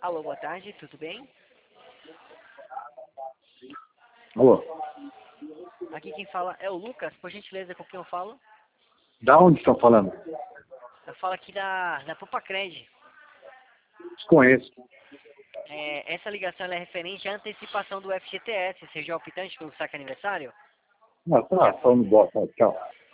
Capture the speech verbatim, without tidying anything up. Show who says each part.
Speaker 1: Alô, boa tarde, tudo bem?
Speaker 2: Alô?
Speaker 1: Aqui quem fala é o Lucas, por gentileza, com quem eu falo?
Speaker 2: Da onde estão falando?
Speaker 1: Eu falo aqui da, da Popacred.
Speaker 2: Desconheço.
Speaker 1: É, essa ligação ela é referente à antecipação do F G T S, seja optante pelo saque aniversário?
Speaker 2: Não, tá, falando bosta. Tchau.